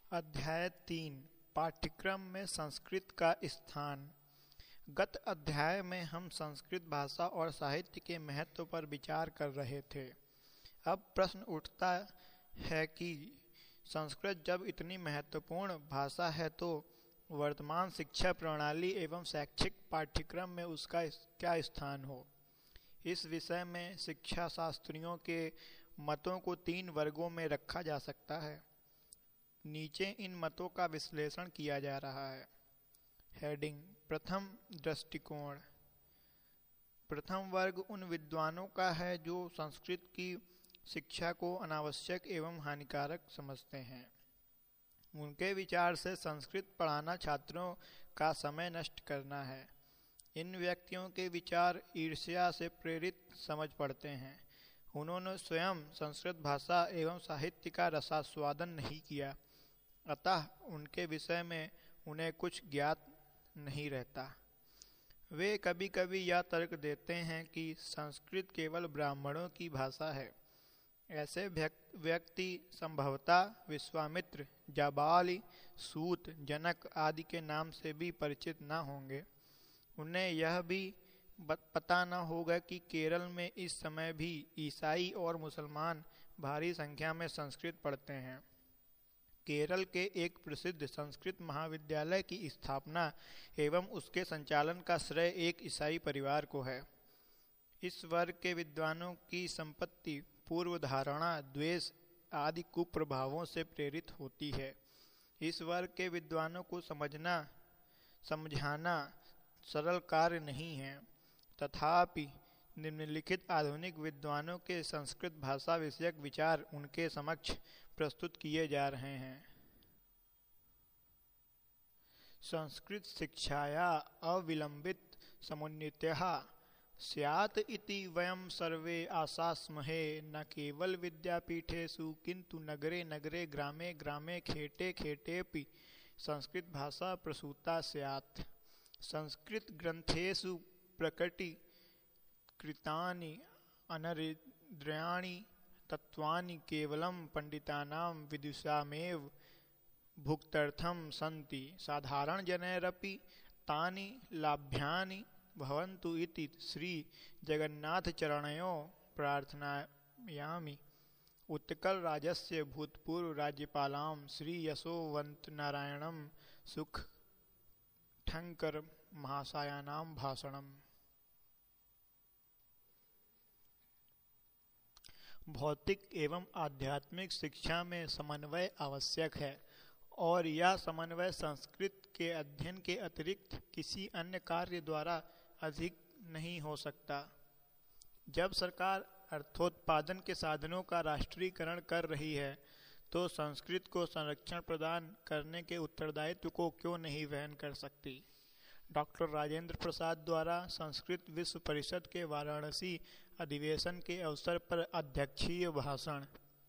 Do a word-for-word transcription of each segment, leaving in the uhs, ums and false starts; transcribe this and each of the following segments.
अध्याय तीन पाठ्यक्रम में संस्कृत का स्थान। गत अध्याय में हम संस्कृत भाषा और साहित्य के महत्व पर विचार कर रहे थे। अब प्रश्न उठता है कि संस्कृत जब इतनी महत्वपूर्ण भाषा है तो वर्तमान शिक्षा प्रणाली एवं शैक्षिक पाठ्यक्रम में उसका क्या स्थान हो। इस विषय में शिक्षा शास्त्रियों के मतों को तीन वर्गों में रखा जा सकता है। नीचे इन मतों का विश्लेषण किया जा रहा है। हेडिंग: प्रथम दृष्टिकोण। प्रथम वर्ग उन विद्वानों का है जो संस्कृत की शिक्षा को अनावश्यक एवं हानिकारक समझते हैं। उनके विचार से संस्कृत पढ़ाना छात्रों का समय नष्ट करना है। इन व्यक्तियों के विचार ईर्ष्या से प्रेरित समझ पड़ते हैं। उन्होंने स्वयं संस्कृत भाषा एवं साहित्य का रसास्वादन नहीं किया, अतः उनके विषय में उन्हें कुछ ज्ञात नहीं रहता। वे कभी कभी यह तर्क देते हैं कि संस्कृत केवल ब्राह्मणों की भाषा है। ऐसे व्यक्ति संभवतः विश्वामित्र, जाबाली, सूत, जनक आदि के नाम से भी परिचित न होंगे। उन्हें यह भी पता न होगा कि केरल में इस समय भी ईसाई और मुसलमान भारी संख्या में संस्कृत पढ़ते हैं। केरल के एक प्रसिद्ध संस्कृत महाविद्यालय की स्थापना एवं उसके संचालन का श्रेय एक ईसाई परिवार को है। इस वर्ग के विद्वानों की संपत्ति पूर्व धारणा, द्वेष आदि कुप्रभावों से प्रेरित होती है। इस वर्ग के विद्वानों को समझना समझाना सरल कार्य नहीं है। तथापि निम्नलिखित आधुनिक विद्वानों के संस्कृत भाषा विषयक विचार उनके समक्ष प्रस्तुत किए जा रहे हैं। संस्कृत शिक्षाया अविलंबित समुन्नतिः स्यात् इति वयं सर्वे आशास्महे, न केवल विद्यापीठेषु किंतु नगरे नगरे ग्रामे ग्रामे खेटे खेटेपि संस्कृत भाषा प्रसूता स्यात्। संस्कृत ग्रंथेषु प्रकटी कृतानि अनरिन्द्रियाणि तत्त्वानि केवलं पंडितानां विदुषामेव भुक्त्यर्थं सन्ति। साधारण जनैरपि तानि लाभ्यानि भवन्तु इति श्री जगन्नाथचरणयोः प्रार्थयामि। उत्कल राज्यस्य भूतपूर्व राज्यपालां श्री यशोवन्तनारायणं सुखटंकर महाशयानां भाषणम्। भौतिक एवं आध्यात्मिक शिक्षा में समन्वय आवश्यक है और यह समन्वय संस्कृत के अध्ययन के अतिरिक्त किसी अन्य कार्य द्वारा अधिक नहीं हो सकता। जब सरकार अर्थोत्पादन के साधनों का राष्ट्रीयकरण कर रही है तो संस्कृत को संरक्षण प्रदान करने के उत्तरदायित्व को क्यों नहीं वहन कर सकती। डॉक्टर राजेंद्र प्रसाद द्वारा संस्कृत विश्व परिषद के वाराणसी अधिवेशन के अवसर पर अध्यक्षीय भाषण।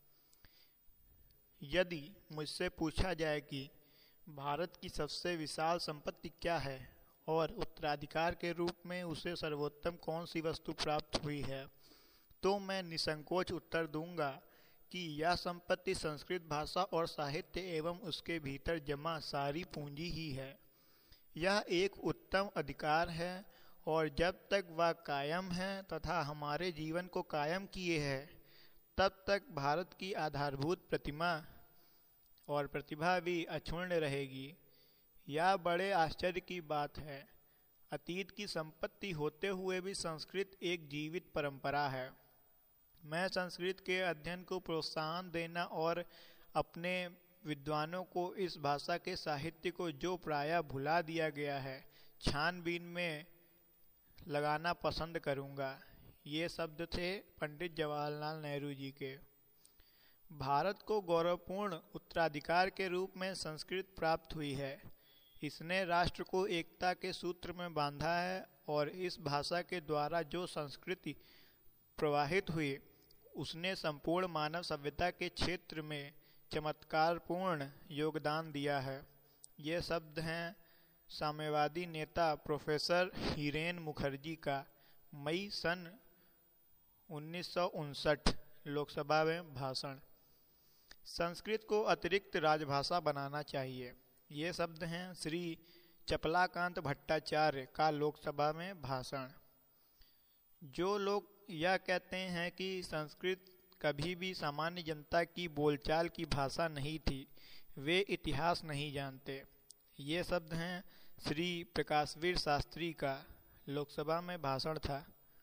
यदि मुझसे पूछा जाए कि भारत की सबसे विशाल संपत्ति क्या है और उत्तराधिकार के रूप में उसे सर्वोत्तम कौन सी वस्तु प्राप्त हुई है, तो मैं निसंकोच उत्तर दूंगा कि यह संपत्ति संस्कृत भाषा और साहित्य एवं उसके भीतर जमा सारी पूंजी ही है। यह एक उत्तम अधिकार है और जब तक वह कायम है तथा हमारे जीवन को कायम किए है तब तक भारत की आधारभूत प्रतिमा और प्रतिभा भी अक्षुण्ण रहेगी। यह बड़े आश्चर्य की बात है। अतीत की संपत्ति होते हुए भी संस्कृत एक जीवित परंपरा है। मैं संस्कृत के अध्ययन को प्रोत्साहन देना और अपने विद्वानों को इस भाषा के साहित्य को जो प्रायः भुला दिया गया है छानबीन में लगाना पसंद करूंगा। ये शब्द थे पंडित जवाहरलाल नेहरू जी के। भारत को गौरवपूर्ण उत्तराधिकार के रूप में संस्कृत प्राप्त हुई है। इसने राष्ट्र को एकता के सूत्र में बांधा है और इस भाषा के द्वारा जो संस्कृति प्रवाहित हुई उसने संपूर्ण मानव सभ्यता के क्षेत्र में चमत्कारपूर्ण योगदान दिया है। ये शब्द हैं साम्यवादी नेता प्रोफेसर हीरेन मुखर्जी का मई सन उन्नीस सौ उनसठ लोकसभा में भाषण। संस्कृत को अतिरिक्त राजभाषा बनाना चाहिए। ये शब्द हैं श्री चपलाकांत भट्टाचार्य का लोकसभा में भाषण। जो लोग यह कहते हैं कि संस्कृत कभी भी सामान्य जनता की बोलचाल की भाषा नहीं थी, वे इतिहास नहीं जानते। ये शब्द हैं श्री प्रकाशवीर शास्त्री का लोकसभा में भाषण था।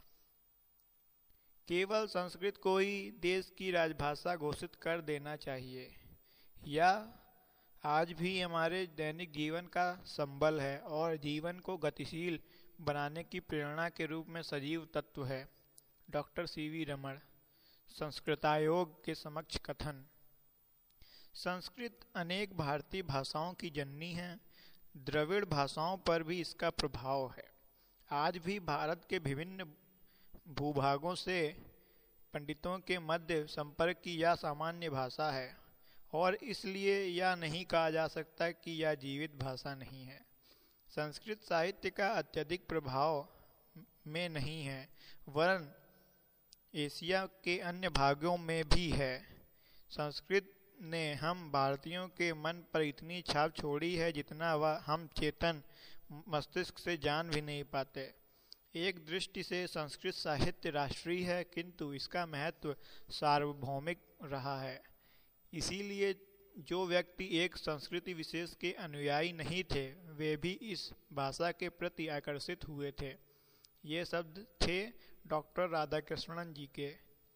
केवल संस्कृत को ही देश की राजभाषा घोषित कर देना चाहिए। यह आज भी हमारे दैनिक जीवन का संबल है और जीवन को गतिशील बनाने की प्रेरणा के रूप में सजीव तत्व है। डॉक्टर सी वी रमण, संस्कृतायोग के समक्ष कथन। संस्कृत अनेक भारतीय भाषाओं की जननी है। द्रविड़ भाषाओं पर भी इसका प्रभाव है। आज भी भारत के विभिन्न भूभागों से पंडितों के मध्य संपर्क की यह सामान्य भाषा है और इसलिए यह नहीं कहा जा सकता कि यह जीवित भाषा नहीं है। संस्कृत साहित्य का अत्यधिक प्रभाव में नहीं है, वरन एशिया के अन्य भागों में भी है। संस्कृत ने हम भारतीयों के मन पर इतनी छाप छोड़ी है जितना वह हम चेतन मस्तिष्क से जान भी नहीं पाते। एक दृष्टि से संस्कृत साहित्य राष्ट्रीय है, किंतु इसका महत्व सार्वभौमिक रहा है। इसीलिए जो व्यक्ति एक संस्कृति विशेष के अनुयायी नहीं थे, वे भी इस भाषा के प्रति आकर्षित हुए थे। ये शब्द थे डॉक्टर राधाकृष्णन जी के।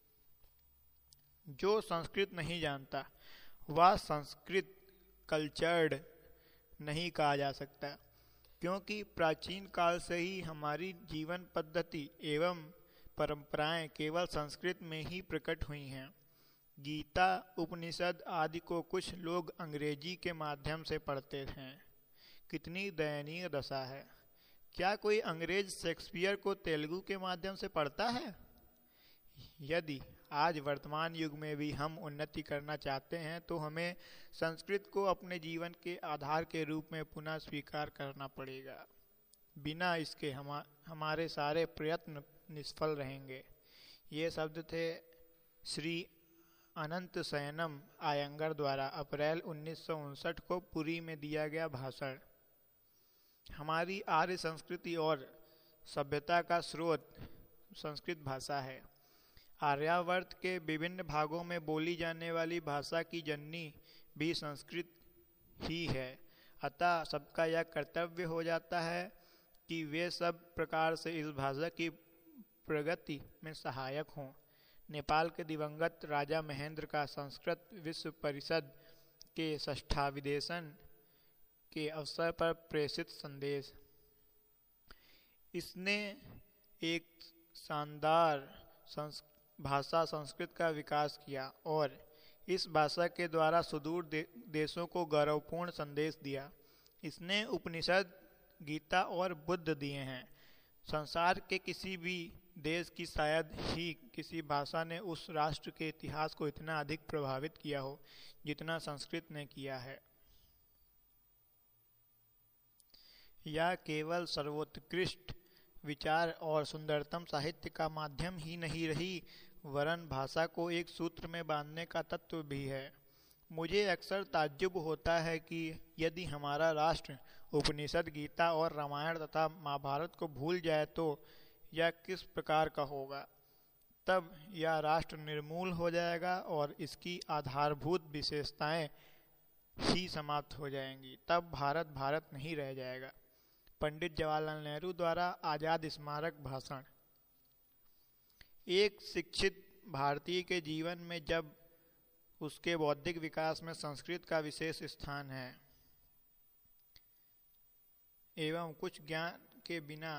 जो संस्कृत नहीं जानता वह संस्कृत कल्चर्ड नहीं कहा जा सकता, क्योंकि प्राचीन काल से ही हमारी जीवन पद्धति एवं परंपराएं केवल संस्कृत में ही प्रकट हुई हैं। गीता, उपनिषद आदि को कुछ लोग अंग्रेजी के माध्यम से पढ़ते हैं। कितनी दयनीय दशा है। क्या कोई अंग्रेज शेक्सपियर को तेलुगु के माध्यम से पढ़ता है? यदि आज वर्तमान युग में भी हम उन्नति करना चाहते हैं तो हमें संस्कृत को अपने जीवन के आधार के रूप में पुनः स्वीकार करना पड़ेगा। बिना इसके हम हमारे सारे प्रयत्न निष्फल रहेंगे। ये शब्द थे श्री अनंत शयनम आयंगर द्वारा अप्रैल उन्नीस सौ उनसठ को पुरी में दिया गया भाषण। हमारी आर्य संस्कृति और सभ्यता का स्रोत संस्कृत भाषा है। आर्यावर्त के विभिन्न भागों में बोली जाने वाली भाषा की जननी भी संस्कृत ही है। अतः सबका यह कर्तव्य हो जाता है कि वे सब प्रकार से इस भाषा की प्रगति में सहायक हों। नेपाल के दिवंगत राजा महेंद्र का संस्कृत विश्व परिषद के षष्ठाविदेशन के अवसर पर प्रेषित संदेश। इसने एक शानदार संस्कृत भाषा संस्कृत का विकास किया और इस भाषा के द्वारा सुदूर दे, देशों को गौरवपूर्ण संदेश दिया। इसने उपनिषद, गीता और बुद्ध दिए हैं। संसार के किसी भी देश की शायद ही किसी भाषा ने उस राष्ट्र के इतिहास को इतना अधिक प्रभावित किया हो जितना संस्कृत ने किया है। यह केवल सर्वोत्कृष्ट विचार और सुंदरतम साहित्य का माध्यम ही नहीं रही, वरन भाषा को एक सूत्र में बांधने का तत्व भी है। मुझे अक्सर ताज्जुब होता है कि यदि हमारा राष्ट्र उपनिषद, गीता और रामायण तथा महाभारत को भूल जाए तो यह किस प्रकार का होगा। तब यह राष्ट्र निर्मूल हो जाएगा और इसकी आधारभूत विशेषताएं ही समाप्त हो जाएंगी। तब भारत भारत नहीं रह जाएगा। पंडित जवाहरलाल नेहरू द्वारा आज़ाद स्मारक भाषण। एक शिक्षित भारतीय के जीवन में जब उसके बौद्धिक विकास में संस्कृत का विशेष स्थान है एवं कुछ ज्ञान के बिना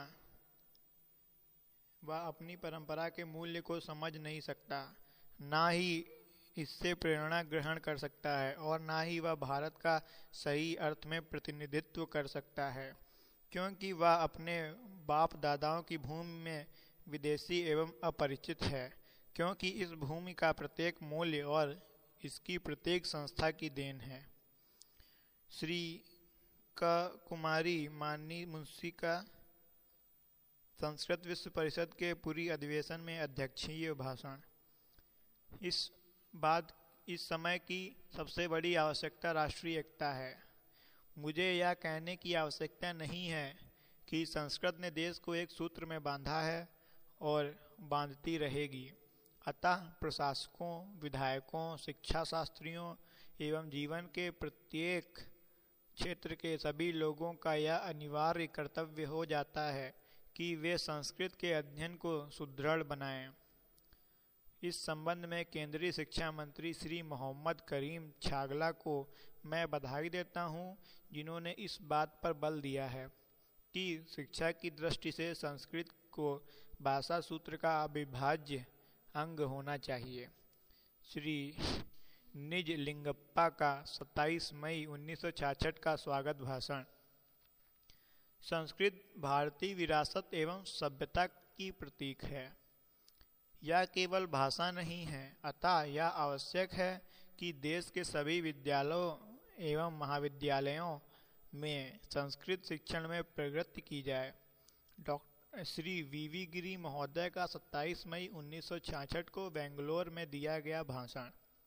वह अपनी परंपरा के मूल्य को समझ नहीं सकता, ना ही इससे प्रेरणा ग्रहण कर सकता है और ना ही वह भारत का सही अर्थ में प्रतिनिधित्व कर सकता है, क्योंकि वह अपने बाप दादाओं की भूमि में विदेशी एवं अपरिचित है। क्योंकि इस भूमि का प्रत्येक मूल्य और इसकी प्रत्येक संस्था की देन है। श्री क कुमारी माननी मुंशी का संस्कृत विश्व परिषद के पूरी अधिवेशन में अध्यक्षीय भाषण। इस बात इस समय की सबसे बड़ी आवश्यकता राष्ट्रीय एकता है। मुझे यह कहने की आवश्यकता नहीं है कि संस्कृत ने देश को एक सूत्र में बांधा है और बांधती रहेगी। अतः प्रशासकों, विधायकों, शिक्षा शास्त्रियों एवं जीवन के प्रत्येक क्षेत्र के सभी लोगों का यह अनिवार्य कर्तव्य हो जाता है कि वे संस्कृत के अध्ययन को सुदृढ़ बनाएं। इस संबंध में केंद्रीय शिक्षा मंत्री श्री मोहम्मद करीम छागला को मैं बधाई देता हूं, जिन्होंने इस बात पर बल दिया है कि शिक्षा की दृष्टि से संस्कृत को भाषा सूत्र का अविभाज्य अंग होना चाहिए। श्री निज लिंगप्पा का सत्ताईस मई उन्नीस सौ छियासठ का स्वागत भाषण। संस्कृत भारतीय विरासत एवं सभ्यता की प्रतीक है। यह केवल भाषा नहीं है, अतः यह आवश्यक है कि देश के सभी विद्यालयों एवं महाविद्यालयों में संस्कृत शिक्षण में प्रवृत्ति की जाए। Doctor Shri V V Giri महोदय का सत्ताईस मई उन्नीस सौ छियासठ को बेंगलोर में दिया गया भाषण।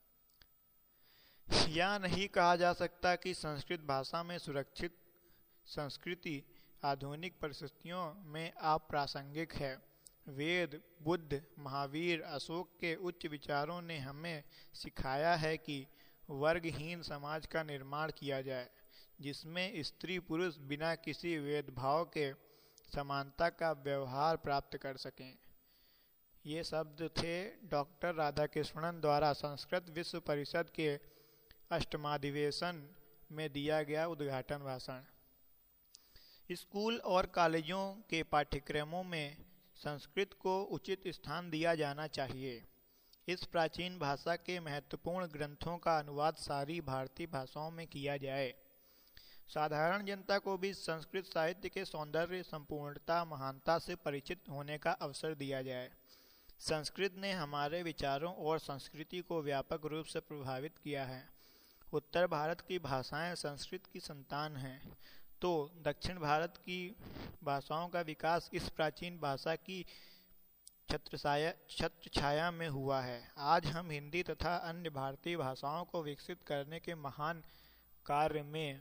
यह नहीं कहा जा सकता कि संस्कृत भाषा में सुरक्षित संस्कृति आधुनिक परिस्थितियों में अप्रासंगिक है। वेद, बुद्ध, महावीर, अशोक के उच्च विचारों ने हमें सिखाया है कि वर्गहीन समाज का निर्माण किया जाए, जिसमें स्त्री पुरुष बिना किसी भेदभाव के समानता का व्यवहार प्राप्त कर सकें। ये शब्द थे डॉक्टर राधाकृष्णन द्वारा संस्कृत विश्व परिषद के अष्टमाधिवेशन में दिया गया उद्घाटन भाषण। स्कूल और कॉलेजों के पाठ्यक्रमों में संस्कृत को उचित स्थान दिया जाना चाहिए। इस प्राचीन भाषा के महत्वपूर्ण ग्रंथों का अनुवाद सारी भारतीय भाषाओं में किया जाए। साधारण जनता को भी संस्कृत साहित्य के सौंदर्य, संपूर्णता, महानता से परिचित होने का अवसर दिया जाए। संस्कृत ने हमारे विचारों और संस्कृति को व्यापक रूप से प्रभावित किया है। उत्तर भारत की भाषाएं संस्कृत की संतान हैं, तो दक्षिण भारत की भाषाओं का विकास इस प्राचीन भाषा की छत्रछाया छत्रछाया में हुआ है। आज हम हिंदी तथा अन्य भारतीय भाषाओं को विकसित करने के महान कार्य में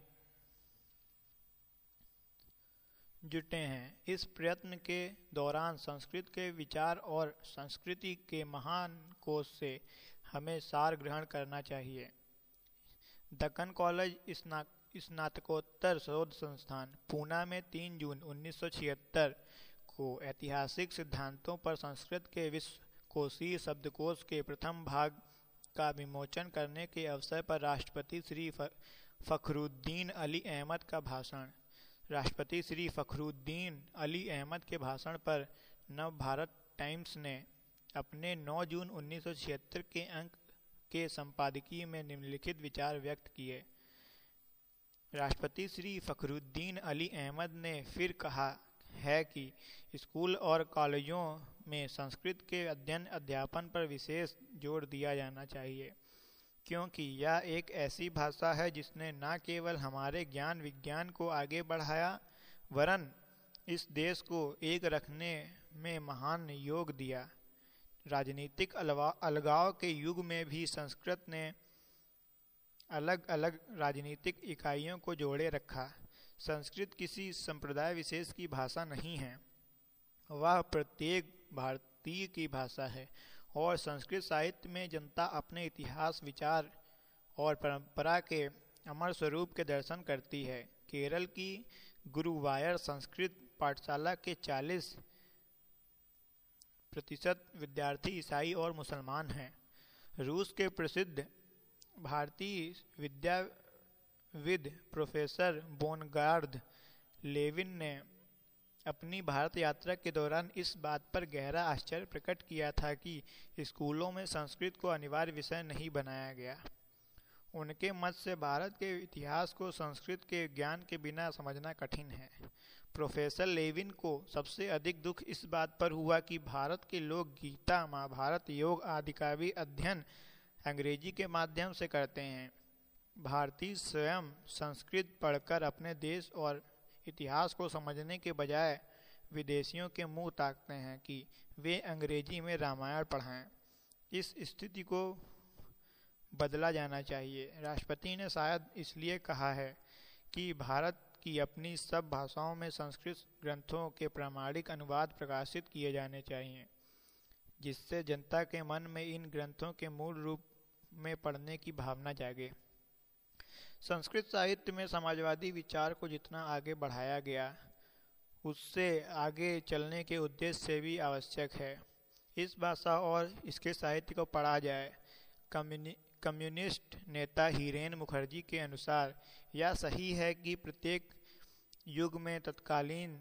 जुटे हैं। इस प्रयत्न के दौरान संस्कृत के विचार और संस्कृति के महान कोश से हमें सार ग्रहण करना चाहिए। दक्कन कॉलेज स्ना स्नातकोत्तर शोध संस्थान पूना में तीन जून उन्नीस सौ छिहत्तर को ऐतिहासिक सिद्धांतों पर संस्कृत के विश्वकोशीय शब्दकोश के प्रथम भाग का विमोचन करने के अवसर पर राष्ट्रपति श्री फखरुद्दीन अली अहमद का भाषण। राष्ट्रपति श्री फखरुद्दीन अली अहमद के भाषण पर नव भारत टाइम्स ने अपने नौ जून उन्नीस सौ छिहत्तर के अंक के संपादकीय में निम्नलिखित विचार व्यक्त किए। राष्ट्रपति श्री फखरुद्दीन अली अहमद ने फिर कहा है कि स्कूल और कॉलेजों में संस्कृत के अध्ययन अध्यापन पर विशेष जोर दिया जाना चाहिए, क्योंकि यह एक ऐसी भाषा है जिसने न केवल हमारे ज्ञान विज्ञान को आगे बढ़ाया, वरन इस देश को एक रखने में महान योग दिया। राजनीतिक अलगाव के युग में भी संस्कृत ने अलग अलग राजनीतिक इकाइयों को जोड़े रखा। संस्कृत किसी संप्रदाय विशेष की भाषा नहीं है, वह प्रत्येक भारतीय की भाषा है और संस्कृत साहित्य में जनता अपने इतिहास, विचार और परंपरा के अमर स्वरूप के दर्शन करती है। केरल की गुरुवायर संस्कृत पाठशाला के चालीस प्रतिशत विद्यार्थी ईसाई और मुसलमान हैं। रूस के प्रसिद्ध भारतीय विद्याविद प्रोफेसर बोनगार्ड लेविन ने अपनी भारत यात्रा के दौरान इस बात पर गहरा आश्चर्य प्रकट किया था कि स्कूलों में संस्कृत को अनिवार्य विषय नहीं बनाया गया। उनके मत से भारत के इतिहास को संस्कृत के ज्ञान के बिना समझना कठिन है। प्रोफेसर लेविन को सबसे अधिक दुख इस बात पर हुआ कि भारत के लोग गीता, महाभारत, योग आदि का भी अध्ययन अंग्रेजी के माध्यम से करते हैं। भारतीय स्वयं संस्कृत पढ़कर अपने देश और इतिहास को समझने के बजाय विदेशियों के मुंह ताकते हैं कि वे अंग्रेजी में रामायण पढ़ाएं। इस स्थिति को बदला जाना चाहिए। राष्ट्रपति ने शायद इसलिए कहा है कि भारत की अपनी सब भाषाओं में संस्कृत ग्रंथों के प्रामाणिक अनुवाद प्रकाशित किए जाने चाहिए, जिससे जनता के मन में इन ग्रंथों के मूल रूप में पढ़ने की भावना जागे। संस्कृत साहित्य में समाजवादी विचार को जितना आगे बढ़ाया गया, उससे आगे चलने के उद्देश्य से भी आवश्यक है इस भाषा और इसके साहित्य को पढ़ा जाए। कम्युनि कम्युनिस्ट नेता हीरेन मुखर्जी के अनुसार यह सही है कि प्रत्येक युग में तत्कालीन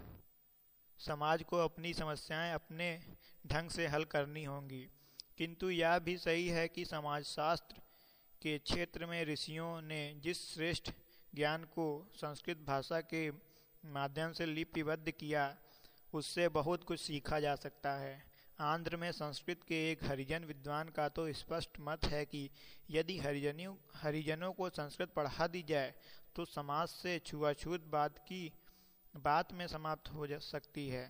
समाज को अपनी समस्याएं अपने ढंग से हल करनी होंगी, किंतु यह भी सही है कि समाजशास्त्र के क्षेत्र में ऋषियों ने जिस श्रेष्ठ ज्ञान को संस्कृत भाषा के माध्यम से लिपिबद्ध किया, उससे बहुत कुछ सीखा जा सकता है। आंध्र में संस्कृत के एक हरिजन विद्वान का तो स्पष्ट मत है कि यदि हरिजनों हरिजनों को संस्कृत पढ़ा दी जाए तो समाज से छुआछूत बात की बात में समाप्त हो जा सकती है।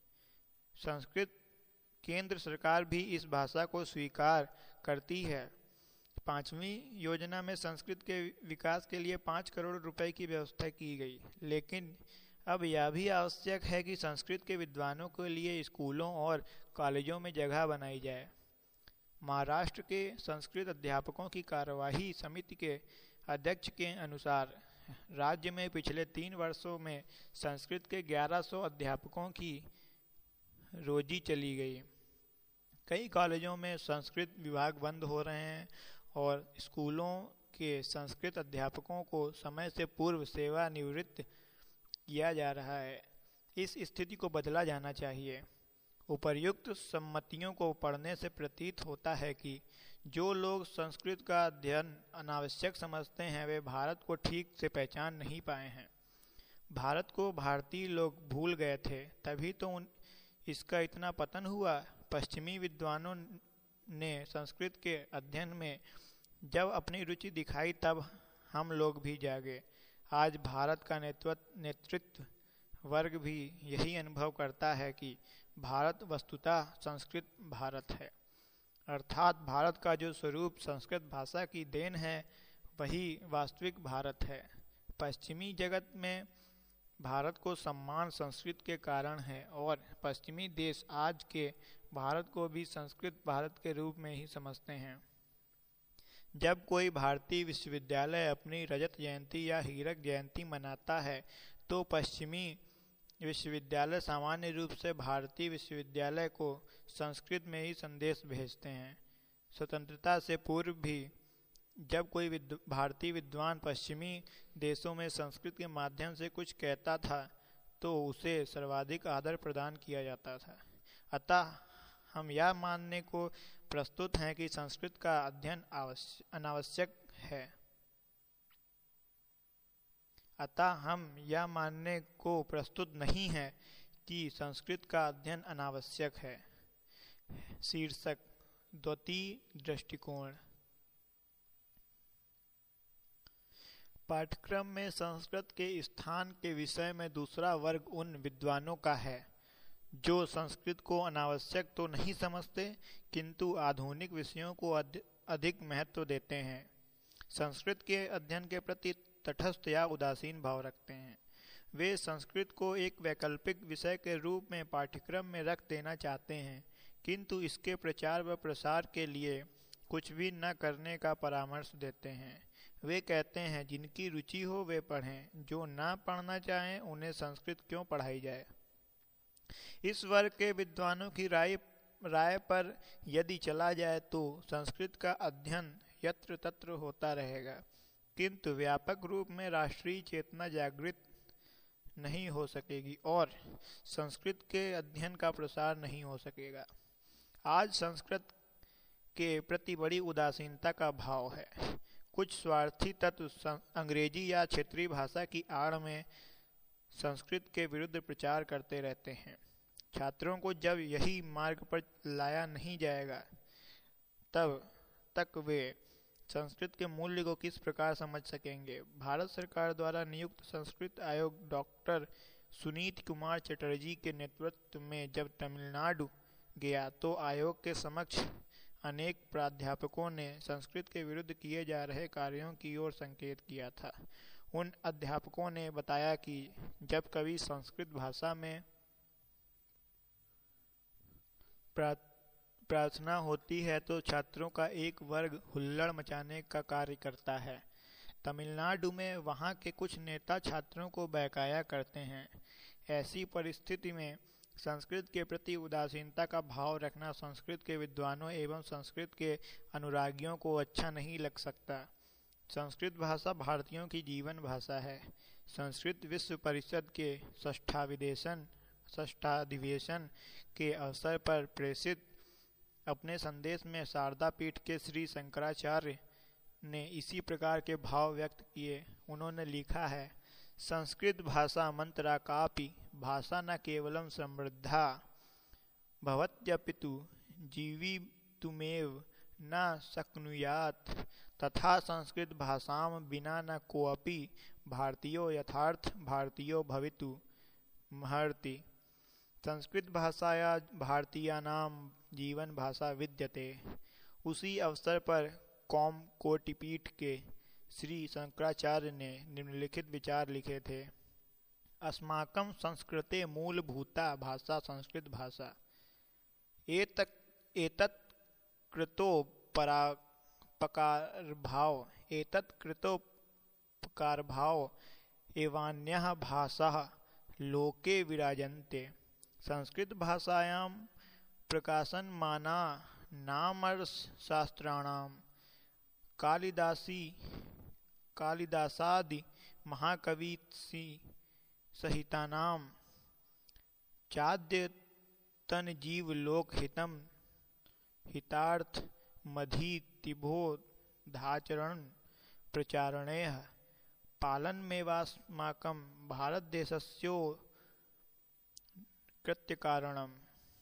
संस्कृत केंद्र सरकार भी इस भाषा को स्वीकार करती है। पांचवी योजना में संस्कृत के विकास के लिए पाँच करोड़ रुपए की व्यवस्था की गई, लेकिन अब यह भी आवश्यक है कि संस्कृत के विद्वानों के लिए स्कूलों और कॉलेजों में जगह बनाई जाए। महाराष्ट्र के संस्कृत अध्यापकों की कार्यवाही समिति के अध्यक्ष के अनुसार राज्य में पिछले तीन वर्षों में संस्कृत के ग्यारह सौ अध्यापकों की रोजी चली गई। कई कॉलेजों में संस्कृत विभाग बंद हो रहे हैं और स्कूलों के संस्कृत अध्यापकों को समय से पूर्व सेवानिवृत्त किया जा रहा है। इस स्थिति को बदला जाना चाहिए। उपर्युक्त सम्मतियों को पढ़ने से प्रतीत होता है कि जो लोग संस्कृत का अध्ययन अनावश्यक समझते हैं, वे भारत को ठीक से पहचान नहीं पाए हैं। भारत को भारतीय लोग भूल गए थे, तभी तो उन इसका इतना पतन हुआ। पश्चिमी विद्वानों ने संस्कृत के अध्ययन में जब अपनी रुचि दिखाई, तब हम लोग भी जागे। आज भारत का नेतृत्व नेतृत्व वर्ग भी यही अनुभव करता है कि भारत वस्तुतः संस्कृत भारत है, अर्थात भारत का जो स्वरूप संस्कृत भाषा की देन है, वही वास्तविक भारत है। पश्चिमी जगत में भारत को सम्मान संस्कृत के कारण है और पश्चिमी देश आज के भारत को भी संस्कृत भारत के रूप में ही समझते हैं। जब कोई भारतीय विश्वविद्यालय अपनी रजत जयंती या हीरक जयंती मनाता है, तो पश्चिमी विश्वविद्यालय सामान्य रूप से भारतीय विश्वविद्यालय को संस्कृत में ही संदेश भेजते हैं। स्वतंत्रता से पूर्व भी जब कोई विद्व, भारतीय विद्वान पश्चिमी देशों में संस्कृत के माध्यम से कुछ कहता था, तो उसे सर्वाधिक आदर प्रदान किया जाता था। अतः हम यह मानने को प्रस्तुत हैं कि संस्कृत का अध्ययन अनावश्यक है अतः हम यह मानने को प्रस्तुत नहीं है कि संस्कृत का अध्ययन अनावश्यक है। शीर्षक द्वितीय दृष्टिकोण। पाठ्यक्रम में संस्कृत के स्थान के विषय में दूसरा वर्ग उन विद्वानों का है जो संस्कृत को अनावश्यक तो नहीं समझते, किंतु आधुनिक विषयों को अधिक महत्व देते हैं। संस्कृत के अध्ययन के प्रति तटस्थ या उदासीन भाव रखते हैं। वे संस्कृत को एक वैकल्पिक विषय के रूप में पाठ्यक्रम में रख देना चाहते हैं, किंतु इसके प्रचार व प्रसार के लिए कुछ भी न करने का परामर्श देते हैं। वे कहते हैं जिनकी रुचि हो वे पढ़ें, जो ना पढ़ना चाहें उन्हें संस्कृत क्यों पढ़ाई जाए। इस वर्ग के विद्वानों की राय राय पर यदि चला जाए तो संस्कृत का अध्ययन यत्र तत्र होता रहेगा, किंतु व्यापक रूप में राष्ट्रीय चेतना जागृत नहीं हो सकेगी और संस्कृत के अध्ययन का प्रसार नहीं हो सकेगा। आज संस्कृत के प्रति बड़ी उदासीनता का भाव है। कुछ स्वार्थी तत्व अंग्रेजी या क्षेत्रीय भाषा की आड़ में संस्कृत के विरुद्ध प्रचार करते रहते हैं। छात्रों को जब यही मार्ग पर लाया नहीं जाएगा, तब तक वे संस्कृत के मूल्य को किस प्रकार समझ सकेंगे। भारत सरकार द्वारा नियुक्त संस्कृत आयोग डॉक्टर सुनीत कुमार चटर्जी के नेतृत्व में जब तमिलनाडु गया, तो आयोग के समक्ष अनेक प्राध्यापकों ने संस्कृत के विरुद्ध किए जा रहे कार्यों की ओर संकेत किया था। उन अध्यापकों ने बताया कि जब कभी संस्कृत भाषा में प्रा, प्रार्थना होती है तो छात्रों का एक वर्ग हुल्लड़ मचाने का कार्य करता है। तमिलनाडु में वहाँ के कुछ नेता छात्रों को बहकाया करते हैं। ऐसी परिस्थिति में संस्कृत के प्रति उदासीनता का भाव रखना संस्कृत के विद्वानों एवं संस्कृत के अनुरागियों को अच्छा नहीं लग सकता। संस्कृत भाषा भारतीयों की जीवन भाषा है। संस्कृत विश्व परिषद के षष्ठाधिवेशन षष्ठाधिवेशन के अवसर पर प्रेषित अपने संदेश में शारदा पीठ के श्री शंकराचार्य ने इसी प्रकार के भाव व्यक्त किए। उन्होंने लिखा है, संस्कृत भाषा मंत्रा कापि भाषा न केवलम समृद्धा भवत्यपितु जीवितुमेव न शक्नुयात् तथा संस्कृत भाषां विना न कोऽपि भारतीयो यथार्थ भारतीयो भवितुं महर्ति। संस्कृत भाषाया भारतीयानां जीवन भाषा विद्यते। उसी अवसर पर कौम कोटिपीठ के श्री शंकराचार्य ने निम्नलिखित विचार लिखे थे। अस्माकं संस्कृते मूलभूता भाषा संस्कृत भाषा। एतत् एतत् कृतोपकारभाव एतत् कृतोपकारभाव एवान्यः भाषाः लोके विराजन्ते। संस्कृत भाषायां प्रकाशमाना नामशास्त्राणां कालिदासी कालिदासादि महाकवीषु सहितानां चाद्यतनजीवलोकहितं हितार्थ मधीतिबोधाचरण प्रचारणैः पालनमेवास्माकं भारतदेशस्य कृत्यकारणम्।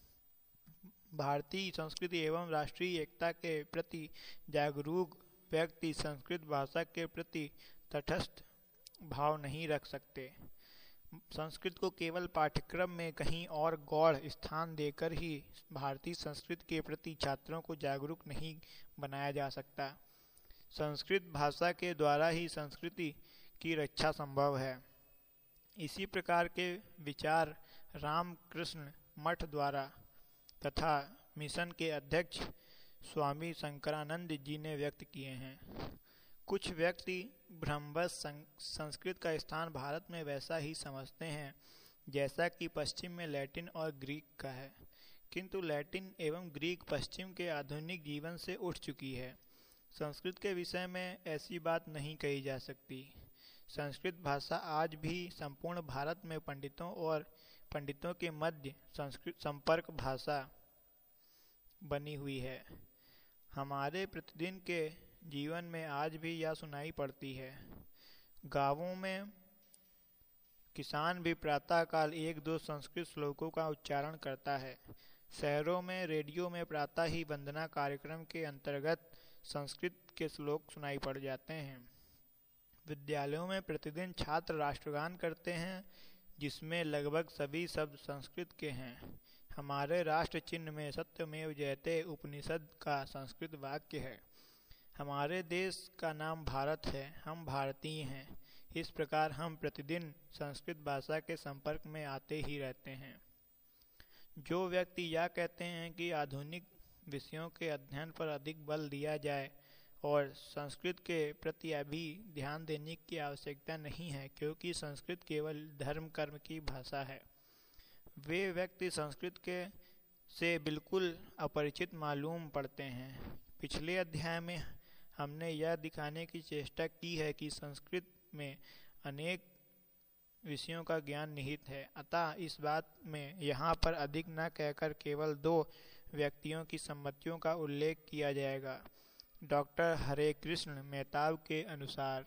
भारतीय संस्कृति एवं राष्ट्रीय एकता के प्रति जागरूक व्यक्ति संस्कृत भाषा के प्रति तटस्थ भाव नहीं रख सकते। संस्कृत को केवल पाठ्यक्रम में कहीं और गौड़ स्थान देकर ही भारतीय संस्कृति के प्रति छात्रों को जागरूक नहीं बनाया जा सकता। संस्कृत भाषा के द्वारा ही संस्कृति की रक्षा संभव है। इसी प्रकार के विचार रामकृष्ण मठ द्वारा तथा मिशन के अध्यक्ष स्वामी शंकरानंद जी ने व्यक्त किए हैं। कुछ व्यक्ति भ्रमवश संस्कृत का स्थान भारत में वैसा ही समझते हैं जैसा कि पश्चिम में लैटिन और ग्रीक का है, किंतु लैटिन एवं ग्रीक पश्चिम के आधुनिक जीवन से उठ चुकी है। संस्कृत के विषय में ऐसी बात नहीं कही जा सकती। संस्कृत भाषा आज भी संपूर्ण भारत में पंडितों और पंडितों के मध्य संस्कृत संपर्क भाषा बनी हुई है। हमारे प्रतिदिन के जीवन में आज भी यह सुनाई पड़ती है। गांवों में किसान भी प्रातःकाल एक दो संस्कृत श्लोकों का उच्चारण करता है। शहरों में रेडियो में प्रातः ही वंदना कार्यक्रम के अंतर्गत संस्कृत के श्लोक सुनाई पड़ जाते हैं। विद्यालयों में प्रतिदिन छात्र राष्ट्रगान करते हैं, जिसमें लगभग सभी शब्द संस्कृत के हैं। हमारे राष्ट्र चिन्ह में सत्यमेव जयते उपनिषद का संस्कृत वाक्य है। हमारे देश का नाम भारत है, हम भारतीय हैं। इस प्रकार हम प्रतिदिन संस्कृत भाषा के संपर्क में आते ही रहते हैं। जो व्यक्ति यह कहते हैं कि आधुनिक विषयों के अध्ययन पर अधिक बल दिया जाए और संस्कृत के प्रति अभी ध्यान देने की आवश्यकता नहीं है क्योंकि संस्कृत केवल धर्म कर्म की भाषा है, वे व्यक्ति संस्कृत के से बिल्कुल अपरिचित मालूम पड़ते हैं। पिछले अध्याय में हमने यह दिखाने की चेष्टा की है कि संस्कृत में अनेक विषयों का ज्ञान निहित है, अतः इस बात में यहाँ पर अधिक न कहकर केवल दो व्यक्तियों की सम्मतियों का उल्लेख किया जाएगा। डॉक्टर हरे कृष्ण मेहताब के अनुसार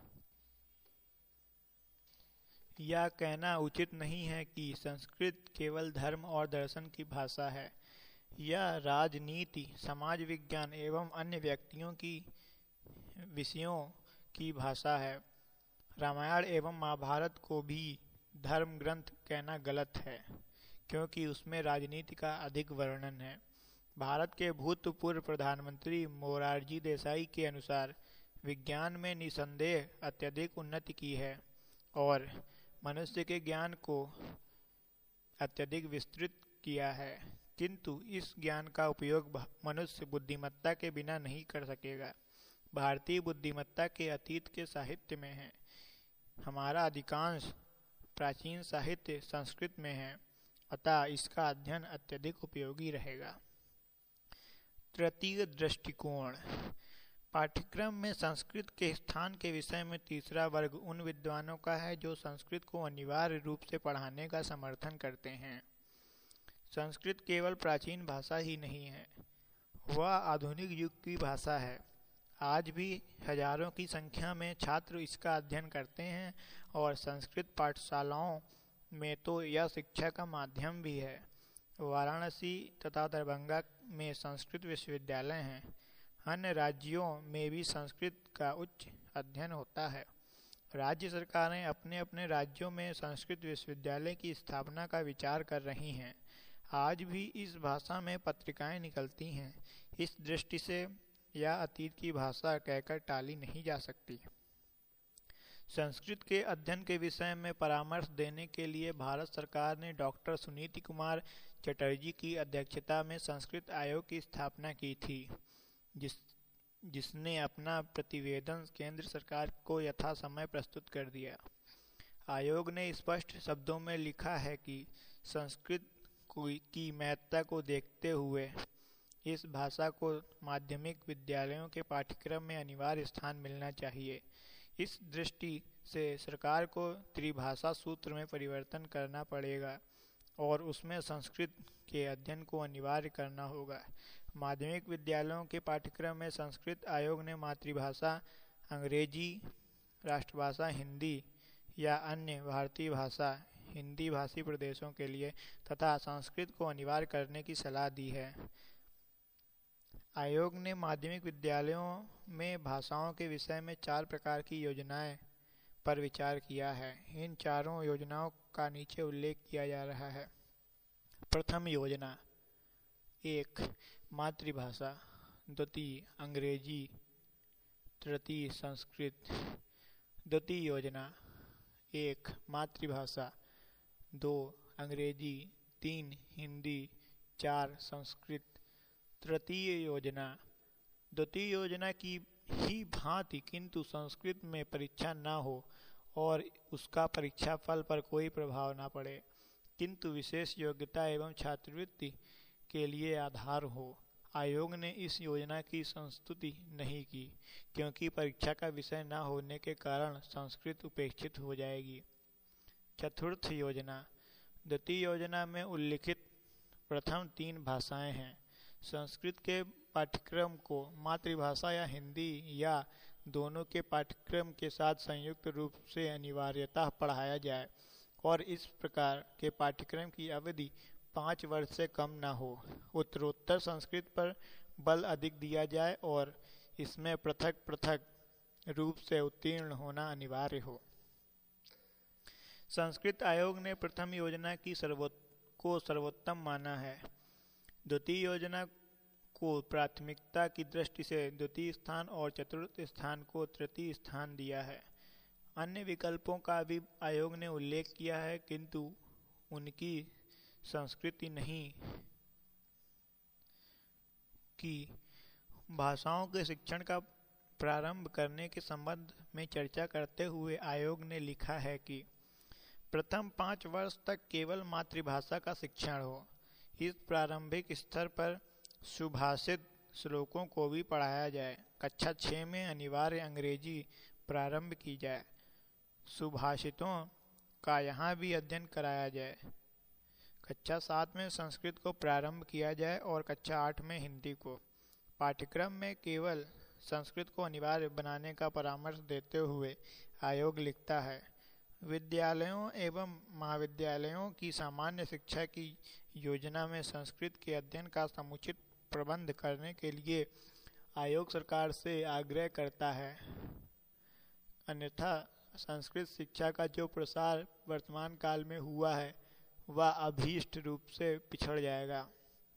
यह कहना उचित नहीं है कि संस्कृत केवल धर्म और दर्शन की भाषा है। यह राजनीति, समाज विज्ञान एवं अन्य व्यक्तियों की विषयों की भाषा है। रामायण एवं महाभारत को भी धर्म ग्रंथ कहना गलत है क्योंकि उसमें राजनीति का अधिक वर्णन है। भारत के भूतपूर्व प्रधानमंत्री मोरारजी देसाई के अनुसार विज्ञान में निसंदेह अत्यधिक उन्नति की है और मनुष्य के ज्ञान को अत्यधिक विस्तृत किया है, किंतु इस ज्ञान का उपयोग मनुष्य बुद्धिमत्ता के बिना नहीं कर सकेगा। भारतीय बुद्धिमत्ता के अतीत के साहित्य में है। हमारा अधिकांश प्राचीन साहित्य संस्कृत में है, अतः इसका अध्ययन अत्यधिक उपयोगी रहेगा। तृतीय दृष्टिकोण, पाठ्यक्रम में संस्कृत के स्थान के विषय में तीसरा वर्ग उन विद्वानों का है जो संस्कृत को अनिवार्य रूप से पढ़ाने का समर्थन करते हैं। संस्कृत केवल प्राचीन भाषा ही नहीं है, वह आधुनिक युग की भाषा है। आज भी हजारों की संख्या में छात्र इसका अध्ययन करते हैं और संस्कृत पाठशालाओं में तो यह शिक्षा का माध्यम भी है। वाराणसी तथा दरभंगा में संस्कृत विश्वविद्यालय हैं। अन्य राज्यों में भी संस्कृत का उच्च अध्ययन होता है। राज्य सरकारें अपने अपने राज्यों में संस्कृत विश्वविद्यालय की स्थापना का विचार कर रही हैं। आज भी इस भाषा में पत्रिकाएं निकलती हैं। इस दृष्टि से यह अतीत की भाषा कहकर टाली नहीं जा सकती। संस्कृत के अध्ययन के विषय में परामर्श देने के लिए भारत सरकार ने डॉक्टर सुनीति कुमार चटर्जी की अध्यक्षता में संस्कृत आयोग की स्थापना की थी, जिस जिसने अपना प्रतिवेदन केंद्र सरकार को यथासमय प्रस्तुत कर दिया। आयोग ने स्पष्ट शब्दों में लिखा है कि संस्कृत की महत्ता को देखते हुए इस भाषा को माध्यमिक विद्यालयों के पाठ्यक्रम में अनिवार्य स्थान मिलना चाहिए। इस दृष्टि से सरकार को त्रिभाषा सूत्र में परिवर्तन करना पड़ेगा और उसमें संस्कृत के अध्ययन को अनिवार्य करना होगा। माध्यमिक विद्यालयों के पाठ्यक्रम में संस्कृत आयोग ने मातृभाषा अंग्रेजी, राष्ट्रभाषा हिंदी या अन्य भारतीय भाषा हिंदी भाषी प्रदेशों के लिए तथा संस्कृत को अनिवार्य करने की सलाह दी है। आयोग ने माध्यमिक विद्यालयों में भाषाओं के विषय में चार प्रकार की योजनाएं पर विचार किया है। इन चारों योजनाओं का नीचे उल्लेख किया जा रहा है। प्रथम योजना, एक मातृभाषा, द्वितीय अंग्रेजी, तृतीय संस्कृत। द्वितीय योजना, एक मातृभाषा, दो अंग्रेजी, तीन हिंदी, चार संस्कृत। तृतीय योजना, द्वितीय योजना की ही भांति किंतु संस्कृत में परीक्षा न हो और उसका परीक्षा फल पर कोई प्रभाव न पड़े, किंतु विशेष योग्यता एवं छात्रवृत्ति के लिए आधार हो। आयोग ने इस योजना की संस्तुति नहीं की क्योंकि परीक्षा का विषय न होने के कारण संस्कृत उपेक्षित हो जाएगी। चतुर्थ योजना, द्वितीय योजना में उल्लिखित प्रथम तीन भाषाएं हैं। संस्कृत के पाठ्यक्रम को मातृभाषा या हिंदी या दोनों के पाठ्यक्रम के साथ संयुक्त रूप से अनिवार्यतः पढ़ाया जाए और इस प्रकार के पाठ्यक्रम की अवधि पाँच वर्ष से कम न हो। उत्तरोत्तर संस्कृत पर बल अधिक दिया जाए और इसमें पृथक पृथक रूप से उत्तीर्ण होना अनिवार्य हो। संस्कृत आयोग ने प्रथम योजना की सर्वोत्त को सर्वोत्तम माना है। द्वितीय योजना को प्राथमिकता की दृष्टि से द्वितीय स्थान और चतुर्थ स्थान को तृतीय स्थान दिया है। अन्य विकल्पों का भी आयोग ने उल्लेख किया है, किंतु उनकी संस्कृति नहीं की। भाषाओं के शिक्षण का प्रारंभ करने के संबंध में चर्चा करते हुए आयोग ने लिखा है कि प्रथम पाँच वर्ष तक केवल मातृभाषा का शिक्षण हो। इस प्रारंभिक स्तर पर सुभाषित श्लोकों को भी पढ़ाया जाए। कक्षा छः में अनिवार्य अंग्रेजी प्रारंभ की जाए। सुभाषितों का यहाँ भी अध्ययन कराया जाए। कक्षा सात में संस्कृत को प्रारंभ किया जाए और कक्षा आठ में हिंदी को। पाठ्यक्रम में केवल संस्कृत को अनिवार्य बनाने का परामर्श देते हुए आयोग लिखता है, विद्यालयों एवं महाविद्यालयों की सामान्य शिक्षा की योजना में संस्कृत के अध्ययन का समुचित प्रबंध करने के लिए आयोग सरकार से आग्रह करता है, अन्यथा संस्कृत शिक्षा का जो प्रसार वर्तमान काल में हुआ है वह अभीष्ट रूप से पिछड़ जाएगा।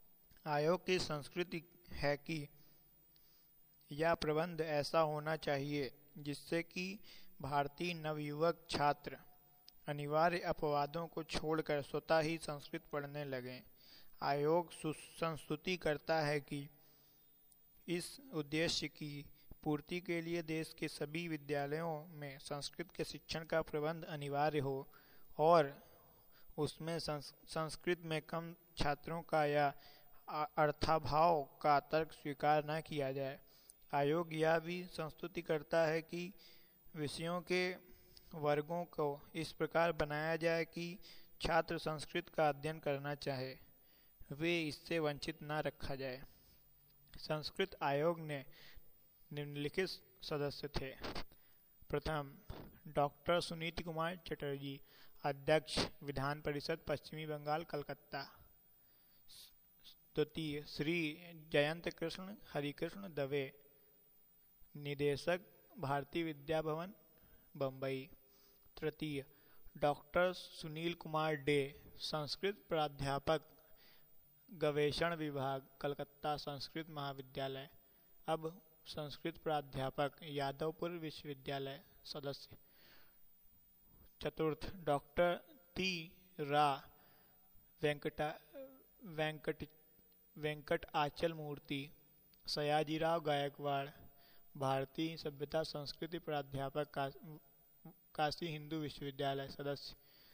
आयोग की संस्कृति है कि यह प्रबंध ऐसा होना चाहिए जिससे कि भारतीय नवयुवक छात्र अनिवार्य अपवादों को छोड़कर स्वतः ही संस्कृत पढ़ने लगें। आयोग संस्तुति करता है कि इस उद्देश्य की पूर्ति के लिए देश के सभी विद्यालयों में संस्कृत के शिक्षण का प्रबंध अनिवार्य हो और उसमें संस्कृत में कम छात्रों का या अर्थाभाव का तर्क स्वीकार न किया जाए। आयोग यह भी संस्तुति करता है कि विषयों के वर्गों को इस प्रकार बनाया जाए कि छात्र संस्कृत का अध्ययन करना चाहे वे इससे वंचित न रखा जाए। संस्कृत आयोग ने निम्नलिखित सदस्य थे। प्रथम, डॉक्टर सुनीति कुमार चटर्जी, अध्यक्ष, विधान परिषद, पश्चिमी बंगाल, कलकत्ता। द्वितीय, श्री जयंत कृष्ण हरिकृष्ण दवे, निदेशक, भारतीय विद्या भवन, बम्बई। तृतीय, डॉक्टर सुनील कुमार डे, संस्कृत प्राध्यापक, गवेषण विभाग, कलकत्ता संस्कृत महाविद्यालय, अब संस्कृत प्राध्यापक, यादवपुर विश्वविद्यालय, सदस्य। चतुर्थ, डॉक्टर टी रा वेंकटा वेंकट वेंकट आचल मूर्ति, सयाजीराव गायकवाड़, भारतीय सभ्यता संस्कृति प्राध्यापक, का, काशी हिंदू विश्वविद्यालय, सदस्य।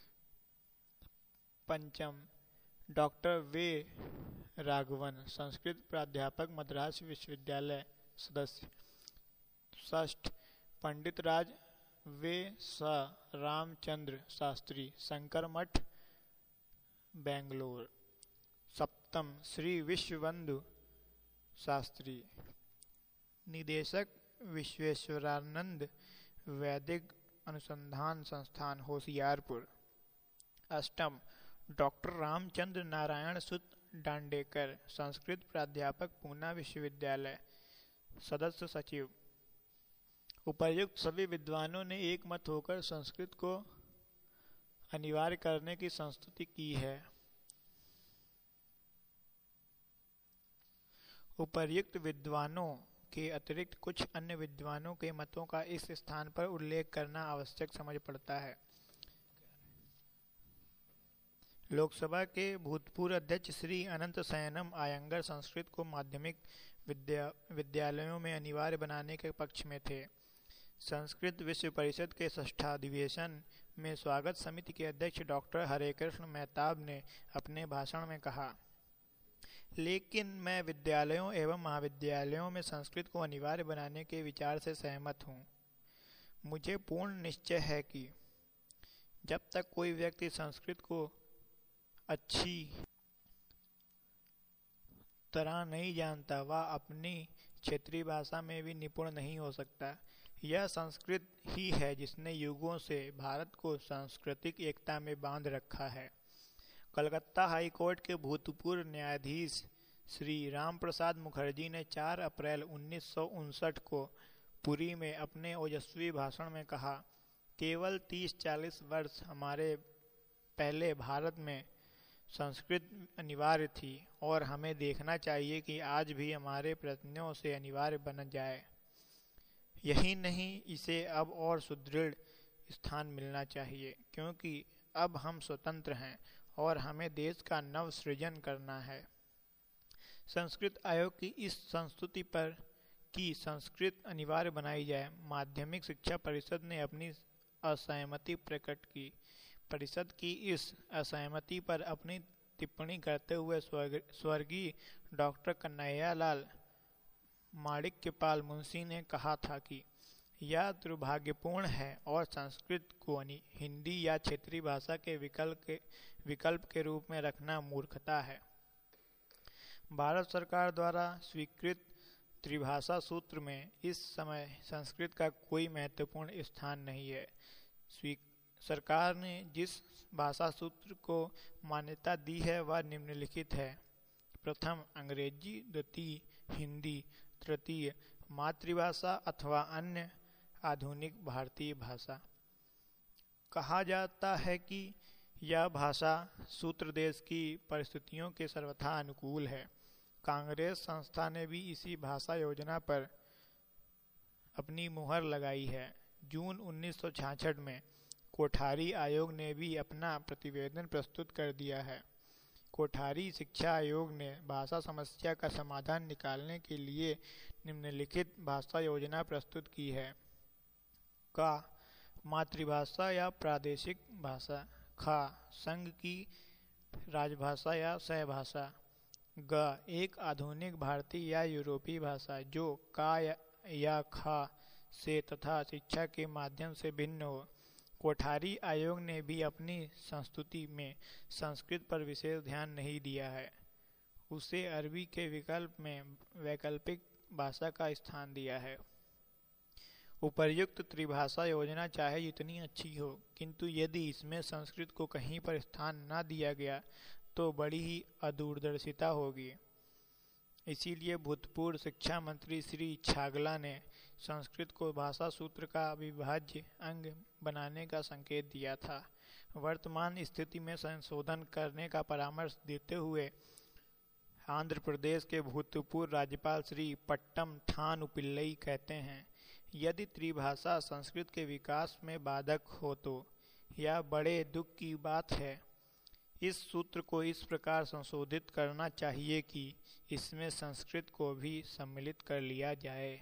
पंचम, डॉक्टर वे राघवन, संस्कृत प्राध्यापक, मद्रास विश्वविद्यालय, सदस्य। षष्ठ, पंडित राज वे स रामचंद्र शास्त्री, शंकर मठ, बेंगलोर। सप्तम, श्री विश्वबंधु शास्त्री, निदेशक, विश्वेश्वरानंद वैदिक अनुसंधान संस्थान, होशियारपुर। अष्टम, डॉक्टर रामचंद्र नारायण सुत डांडेकर, संस्कृत प्राध्यापक, पूना विश्वविद्यालय, सदस्य सचिव। उपर्युक्त सभी विद्वानों ने एक मत होकर संस्कृत को अनिवार्य करने की संस्तुति की है। उपर्युक्त विद्वानों के अतिरिक्त कुछ अन्य विद्वानों के मतों का इस स्थान पर उल्लेख करना आवश्यक समझ पड़ता है। लोकसभा के भूतपूर्व अध्यक्ष श्री अनंत शयनम आयंगर संस्कृत को माध्यमिक विद्या विद्यालयों में अनिवार्य बनाने के पक्ष में थे। संस्कृत विश्व परिषद के षष्ठाधिवेशन में स्वागत समिति के अध्यक्ष डॉक्टर हरेकृष्ण मेहताब ने अपने भाषण में कहा, लेकिन मैं विद्यालयों एवं महाविद्यालयों में संस्कृत को अनिवार्य बनाने के विचार से सहमत हूँ। मुझे पूर्ण निश्चय है कि जब तक कोई व्यक्ति संस्कृत को अच्छी तरह नहीं जानता वह अपनी क्षेत्रीय भाषा में भी निपुण नहीं हो सकता। यह संस्कृत ही है जिसने युगों से भारत को सांस्कृतिक एकता में बांध रखा है। कलकत्ता हाई कोर्ट के भूतपूर्व न्यायाधीश श्री राम प्रसाद मुखर्जी ने चार अप्रैल उन्नीस सौ उनसठ को पुरी में अपने ओजस्वी भाषण में कहा, केवल तीस चालीस वर्ष हमारे पहले भारत में संस्कृत अनिवार्य थी और हमें देखना चाहिए कि आज भी हमारे प्रयत्नों से अनिवार्य बन जाए। यही नहीं, इसे अब और सुदृढ़ स्थान मिलना चाहिए क्योंकि अब हम स्वतंत्र हैं और हमें देश का नव सृजन करना है। संस्कृत आयोग की इस संस्तुति पर कि संस्कृत अनिवार्य बनाई जाए, माध्यमिक शिक्षा परिषद ने अपनी असहमति प्रकट की। परिषद की इस असहमति पर अपनी टिप्पणी करते हुए स्वर्गीय डॉक्टर कन्हैयालाल माणिक्यपाल मुंशी ने कहा था कि यह दुर्भाग्यपूर्ण है और संस्कृत को हिंदी या क्षेत्रीय भाषा के विकल्प के विकल्प के रूप में रखना मूर्खता है। भारत सरकार द्वारा स्वीकृत त्रिभाषा सूत्र में इस समय संस्कृत का कोई महत्वपूर्ण स्थान नहीं है। सरकार ने जिस भाषा सूत्र को मान्यता दी है वह निम्नलिखित है। प्रथम अंग्रेजी, द्वितीय हिंदी, तृतीय मातृभाषा अथवा अन्य आधुनिक भारतीय भाषा। कहा जाता है कि यह भाषा सूत्र देश की परिस्थितियों के सर्वथा अनुकूल है। कांग्रेस संस्था ने भी इसी भाषा योजना पर अपनी मुहर लगाई है। जून उन्नीस सौ छियासठ में कोठारी आयोग ने भी अपना प्रतिवेदन प्रस्तुत कर दिया है। कोठारी शिक्षा आयोग ने भाषा समस्या का समाधान निकालने के लिए निम्नलिखित भाषा योजना प्रस्तुत की है। का, मातृभाषा या प्रादेशिक भाषा। खा, संघ की राजभाषा या सहभाषा। ग, एक आधुनिक भारतीय या यूरोपीय भाषा जो का या, या खा से तथा शिक्षा के माध्यम से भिन्न हो। कोठारी आयोग ने भी अपनी संस्तुति में संस्कृत पर विशेष ध्यान नहीं दिया है। उसे अरबी के विकल्प में वैकल्पिक भाषा का स्थान दिया है। उपर्युक्त त्रिभाषा योजना चाहे जितनी अच्छी हो, किंतु यदि इसमें संस्कृत को कहीं पर स्थान न दिया गया तो बड़ी ही अदूरदर्शिता होगी। इसीलिए भूतपूर्व शिक्षा मंत्री श्री छागला ने संस्कृत को भाषा सूत्र का अविभाज्य अंग बनाने का संकेत दिया था। वर्तमान स्थिति में संशोधन करने का परामर्श देते हुए आंध्र प्रदेश के भूतपूर्व राज्यपाल श्री पट्टम थानु पिल्लई कहते हैं, यदि त्रिभाषा संस्कृत के विकास में बाधक हो तो यह बड़े दुख की बात है। इस सूत्र को इस प्रकार संशोधित करना चाहिए कि इसमें संस्कृत को भी सम्मिलित कर लिया जाए।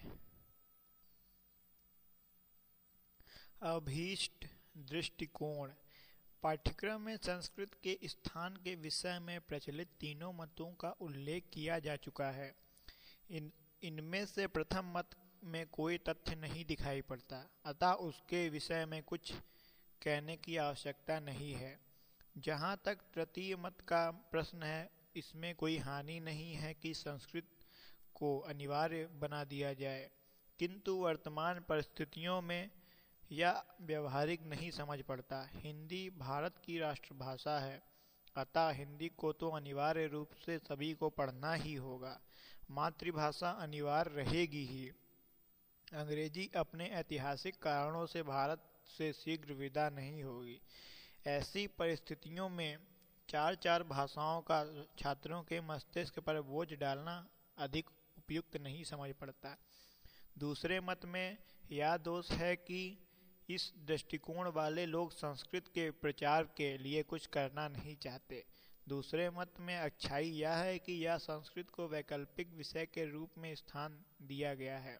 अभीष्ट दृष्टिकोण। पाठ्यक्रम में संस्कृत के स्थान के विषय में प्रचलित तीनों मतों का उल्लेख किया जा चुका है। इन इनमें से प्रथम मत में कोई तथ्य नहीं दिखाई पड़ता, अतः उसके विषय में कुछ कहने की आवश्यकता नहीं है। जहाँ तक तृतीय मत का प्रश्न है, इसमें कोई हानि नहीं है कि संस्कृत को अनिवार्य बना दिया जाए, किंतु वर्तमान परिस्थितियों में यह व्यवहारिक नहीं समझ पड़ता। हिंदी भारत की राष्ट्रभाषा है, अतः हिंदी को तो अनिवार्य रूप से सभी को पढ़ना ही होगा। मातृभाषा अनिवार्य रहेगी ही। अंग्रेजी अपने ऐतिहासिक कारणों से भारत से शीघ्र विदा नहीं होगी। ऐसी परिस्थितियों में चार चार भाषाओं का छात्रों के मस्तिष्क पर बोझ डालना अधिक उपयुक्त नहीं समझ पड़ता। दूसरे मत में यह दोष है कि इस दृष्टिकोण वाले लोग संस्कृत के प्रचार के लिए कुछ करना नहीं चाहते। दूसरे मत में अच्छाई यह है कि यह संस्कृत को वैकल्पिक विषय के रूप में स्थान दिया गया है।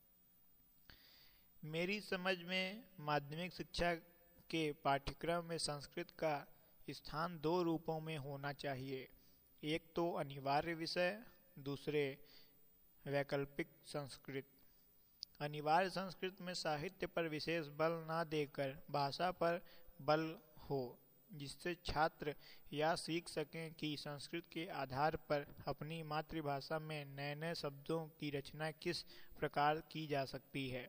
मेरी समझ में माध्यमिक शिक्षा के पाठ्यक्रम में संस्कृत का स्थान दो रूपों में होना चाहिए। एक तो अनिवार्य विषय, दूसरे वैकल्पिक संस्कृत। अनिवार्य संस्कृत में साहित्य पर विशेष बल न देकर भाषा पर बल हो, जिससे छात्र यह सीख सकें कि संस्कृत के आधार पर अपनी मातृभाषा में नए नए शब्दों की रचना किस प्रकार की जा सकती है।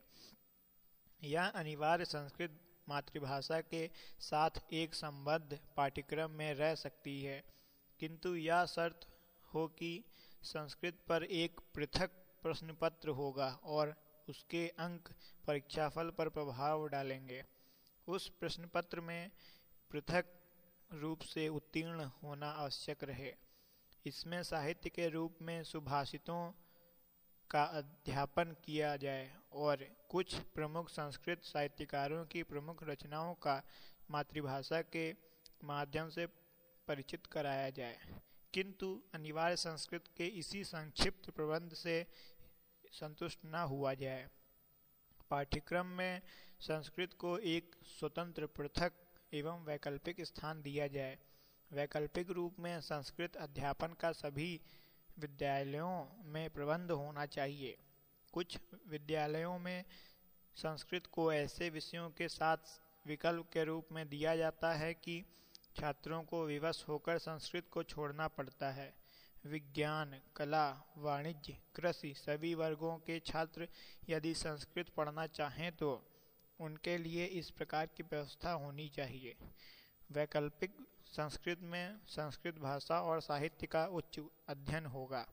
यह अनिवार्य संस्कृत मातृभाषा के साथ एक संबद्ध पाठ्यक्रम में रह सकती है, किंतु यह शर्त हो कि संस्कृत पर एक पृथक प्रश्न पत्र होगा और उसके अंक परीक्षाफल पर प्रभाव डालेंगे। उस प्रश्न पत्र में पृथक रूप से उत्तीर्ण होना आवश्यक रहे। इसमें साहित्य के रूप में सुभाषितों का अध्यापन किया जाए और कुछ प्रमुख संस्कृत साहित्यकारों की प्रमुख रचनाओं का मातृभाषा के माध्यम से परिचित कराया जाए, किंतु अनिवार्य संस्कृत के इसी संक्षिप्त प्रबंध से संतुष्ट न हुआ जाए। पाठ्यक्रम में संस्कृत को एक स्वतंत्र, पृथक एवं वैकल्पिक स्थान दिया जाए। वैकल्पिक रूप में संस्कृत अध्यापन का सभी विद्यालयों में प्रबंध होना चाहिए। कुछ विद्यालयों में संस्कृत को ऐसे विषयों के साथ विकल्प के रूप में दिया जाता है कि छात्रों को विवश होकर संस्कृत को छोड़ना पड़ता है। विज्ञान, कला, वाणिज्य, कृषि सभी वर्गों के छात्र यदि संस्कृत पढ़ना चाहें तो उनके लिए इस प्रकार की व्यवस्था होनी चाहिए। वैकल्पिक संस्कृत में संस्कृत भाषा और साहित्य का उच्च अध्ययन होगा।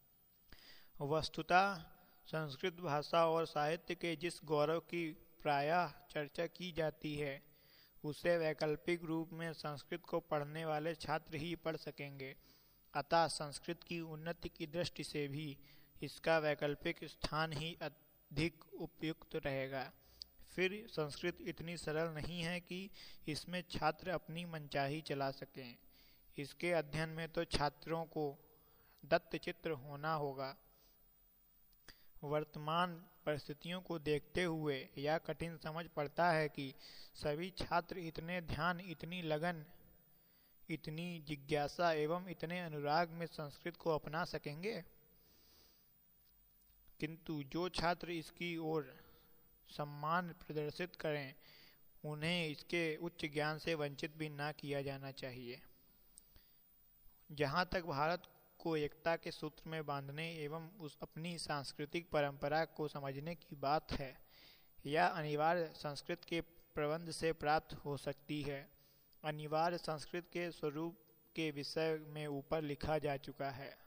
वस्तुतः संस्कृत भाषा और साहित्य के जिस गौरव की प्रायः चर्चा की जाती है, उसे वैकल्पिक रूप में संस्कृत को पढ़ने वाले छात्र ही पढ़ सकेंगे। अतः संस्कृत की उन्नति की दृष्टि से भी इसका वैकल्पिक स्थान ही अधिक उपयुक्त रहेगा। फिर संस्कृत इतनी सरल नहीं है कि इसमें छात्र अपनी मनचाही चला सकें। इसके अध्ययन में तो छात्रों को दत्तचित्र होना होगा। वर्तमान परिस्थितियों को देखते हुए यह कठिन समझ पड़ता है कि सभी छात्र इतने ध्यान, इतनी लगन, इतनी जिज्ञासा एवं इतने अनुराग में संस्कृत को अपना सकेंगे। किंतु जो छात्र इसकी ओर सम्मान प्रदर्शित करें, उन्हें इसके उच्च ज्ञान से वंचित भी ना किया जाना चाहिए। जहाँ तक भारत को एकता के सूत्र में बांधने एवं उस अपनी सांस्कृतिक परंपरा को समझने की बात है, यह अनिवार्य संस्कृत के प्रबंध से प्राप्त हो सकती है। अनिवार्य संस्कृत के स्वरूप के विषय में ऊपर लिखा जा चुका है।